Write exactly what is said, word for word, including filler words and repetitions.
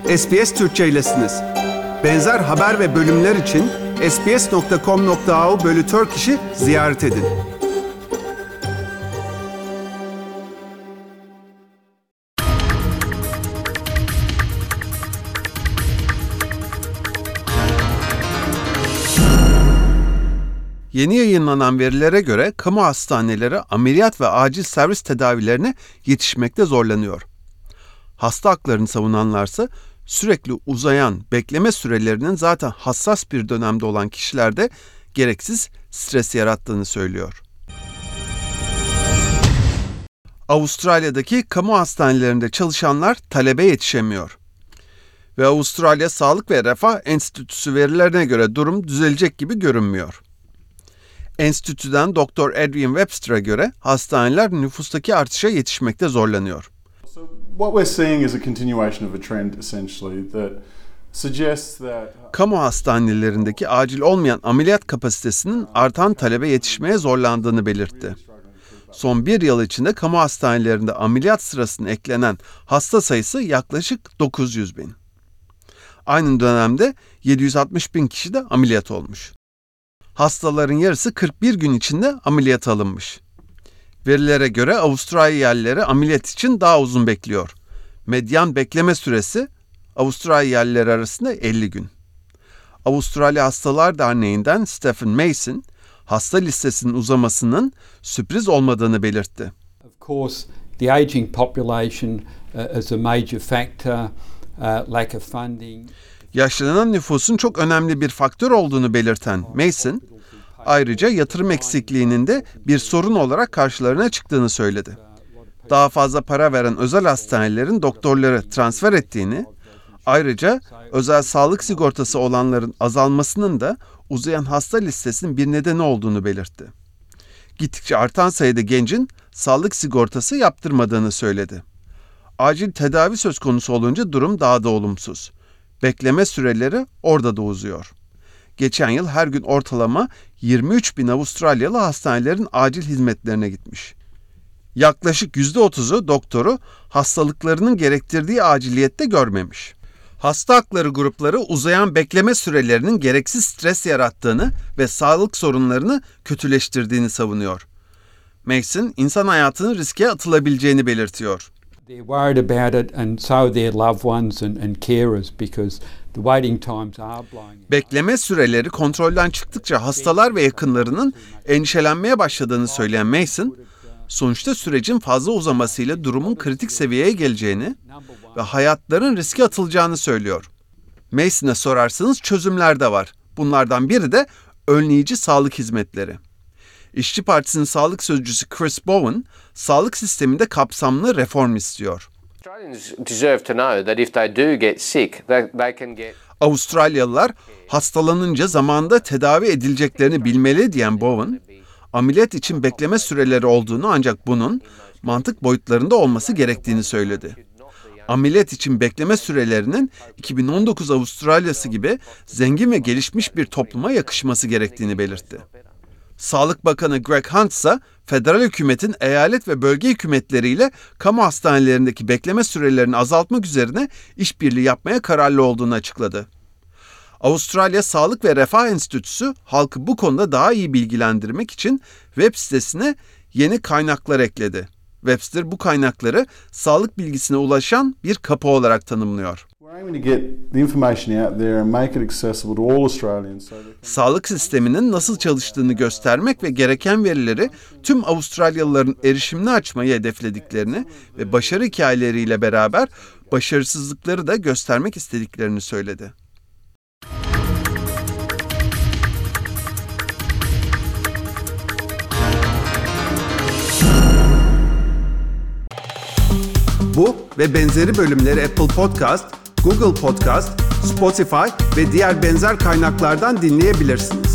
S B S Türkçe'ylesiniz. Benzer haber ve bölümler için sbs nokta com nokta a u bölü Turkish'i ziyaret edin. Yeni yayınlanan verilere göre kamu hastaneleri ameliyat ve acil servis tedavilerine yetişmekte zorlanıyor. Hasta haklarını savunanlarsa sürekli uzayan bekleme sürelerinin zaten hassas bir dönemde olan kişilerde gereksiz stres yarattığını söylüyor. Avustralya'daki kamu hastanelerinde çalışanlar talebe yetişemiyor. Ve Avustralya Sağlık ve Refah Enstitüsü verilerine göre durum düzelecek gibi görünmüyor. Enstitüden Doktor Adrian Webster'a göre hastaneler nüfustaki artışa yetişmekte zorlanıyor. So what we're seeing is a continuation of a trend essentially that suggests that Kamu hastanelerindeki acil olmayan ameliyat kapasitesinin artan talebe yetişmeye zorlandığını belirtti. Son bir yıl içinde kamu hastanelerinde ameliyat sırasında eklenen hasta sayısı yaklaşık dokuz yüz bin. Aynı dönemde yedi yüz altmış bin kişi de ameliyat olmuş. Hastaların yarısı kırk bir gün içinde ameliyata alınmış. Verilere göre Avustralya yerlileri ameliyat için daha uzun bekliyor. Medyan bekleme süresi Avustralya yerlileri arasında elli gün. Avustralya Hastalar Derneği'nden Stephen Mason, hasta listesinin uzamasının sürpriz olmadığını belirtti. Of course, the aging population uh, is a major factor, uh, lack of funding. Yaşlanan nüfusun çok önemli bir faktör olduğunu belirten Mason, ayrıca yatırım eksikliğinin de bir sorun olarak karşılarına çıktığını söyledi. Daha fazla para veren özel hastanelerin doktorları transfer ettiğini, ayrıca özel sağlık sigortası olanların azalmasının da uzayan hasta listesinin bir nedeni olduğunu belirtti. Gittikçe artan sayıda gencin sağlık sigortası yaptırmadığını söyledi. Acil tedavi söz konusu olunca durum daha da olumsuz. Bekleme süreleri orada da uzuyor. Geçen yıl her gün ortalama yirmi üç bin Avustralyalı hastanelerin acil hizmetlerine gitmiş. Yaklaşık yüzde otuzu doktoru hastalıklarının gerektirdiği aciliyette görmemiş. Hasta hakları grupları uzayan bekleme sürelerinin gereksiz stres yarattığını ve sağlık sorunlarını kötüleştirdiğini savunuyor. Mason, insan hayatının riske atılabileceğini belirtiyor. They're worried about it and so are their loved ones and, and carers because the waiting times are blowing. Bekleme süreleri kontrolden çıktıkça hastalar ve yakınlarının endişelenmeye başladığını söyleyen Mason, sonuçta sürecin fazla uzamasıyla durumun kritik seviyeye geleceğini ve hayatların riske atılacağını söylüyor. Mason'a sorarsanız çözümler de var. Bunlardan biri de önleyici sağlık hizmetleri. İşçi Partisi'nin sağlık sözcüsü Chris Bowen, sağlık sisteminde kapsamlı reform istiyor. Avustralyalılar hastalanınca zamanında tedavi edileceklerini bilmeli diyen Bowen, ameliyat için bekleme süreleri olduğunu ancak bunun mantık boyutlarında olması gerektiğini söyledi. Ameliyat için bekleme sürelerinin iki bin on dokuz Avustralya'sı gibi zengin ve gelişmiş bir topluma yakışması gerektiğini belirtti. Sağlık Bakanı Greg Hunt ise federal hükümetin eyalet ve bölge hükümetleriyle kamu hastanelerindeki bekleme sürelerini azaltmak üzerine işbirliği yapmaya kararlı olduğunu açıkladı. Avustralya Sağlık ve Refah Enstitüsü halkı bu konuda daha iyi bilgilendirmek için web sitesine yeni kaynaklar ekledi. Webster bu kaynakları sağlık bilgisine ulaşan bir kapı olarak tanımlıyor. Sağlık sisteminin nasıl çalıştığını göstermek ve gereken verileri tüm Avustralyalıların erişimine açmayı hedeflediklerini ve başarı hikayeleriyle beraber başarısızlıkları da göstermek istediklerini söyledi. Bu ve benzeri bölümleri Apple Podcast, Google Podcast, Spotify ve diğer benzer kaynaklardan dinleyebilirsiniz.